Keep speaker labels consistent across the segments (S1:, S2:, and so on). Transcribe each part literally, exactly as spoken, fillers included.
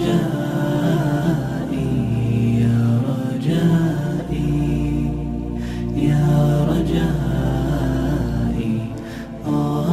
S1: رجائي يا رجائي يا رجائي آه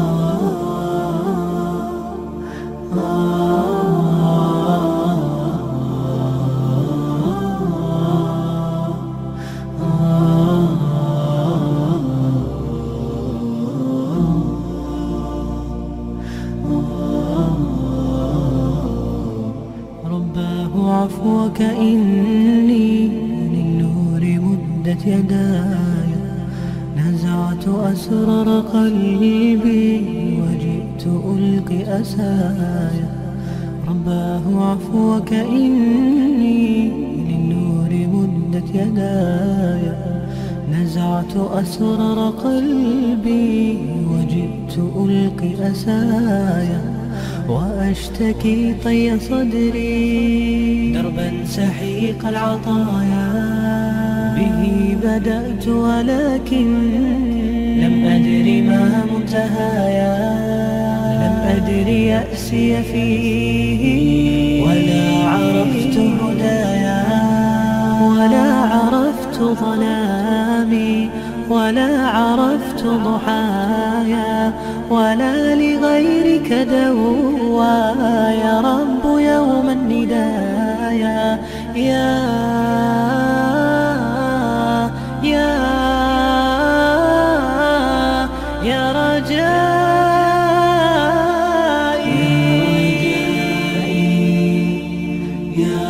S1: عفوك إني للنور مدت يداي، نزعت أسرار قلبي وجئت ألقي أسايا. رباه عفوك إني للنور مدت يداي، نزعت أسرار قلبي وجئت ألقي أسايا. وأشتكي طي صدري دربا سحيق العطايا، به بدأت ولكن لم أدر ما منتهايا. لم أدر يأسي فيه ولا عرفت هدايا، ولا عرفت ظلامي ولا عرفت ضحايا، ولا لغيرك دوايا رب يوم الندايا. يا يا يا رجائي يا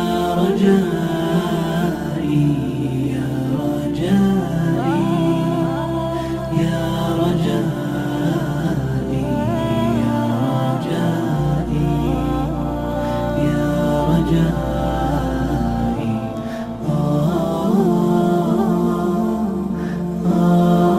S1: رجائي يا رجائي يا رجائي يا رجائي آه آه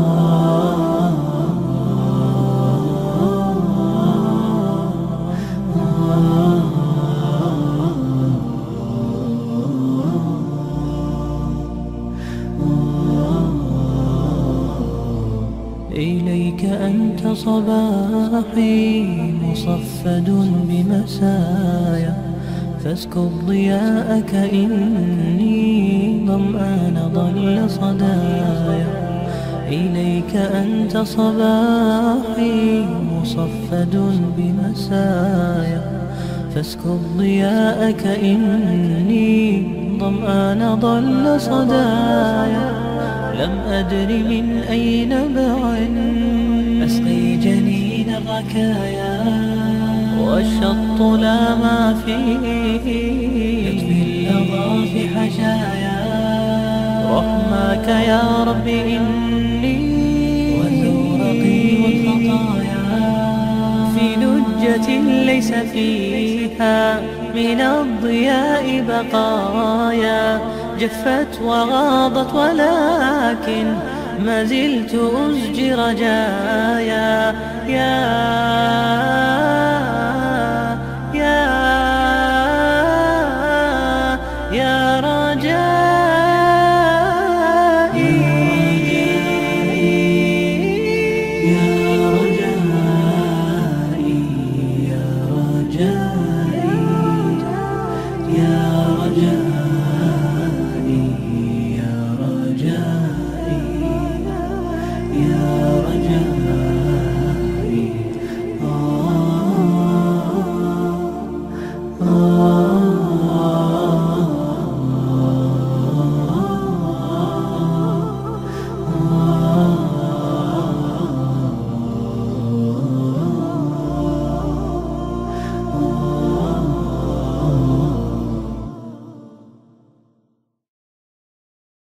S1: إليك أنت صباحي مصفد بمسايا، فاسكب ضياءك إني ظمآن ضل صدايا. إليك أنت صباحي مصفد بمسايا، فاسكب ضياءك إني ظمآن ضل صدايا. لم أدر من أي نبع أسقي جنين الركايا، والشط لا ما فيه يطفي اللظى في حشايا. رحماك يا رب إني وزورقي والخطايا، في لجة ليس فيها من الضياء بقايا. جفت وغاضت ولكن ما زلت أزجي رجايا. يا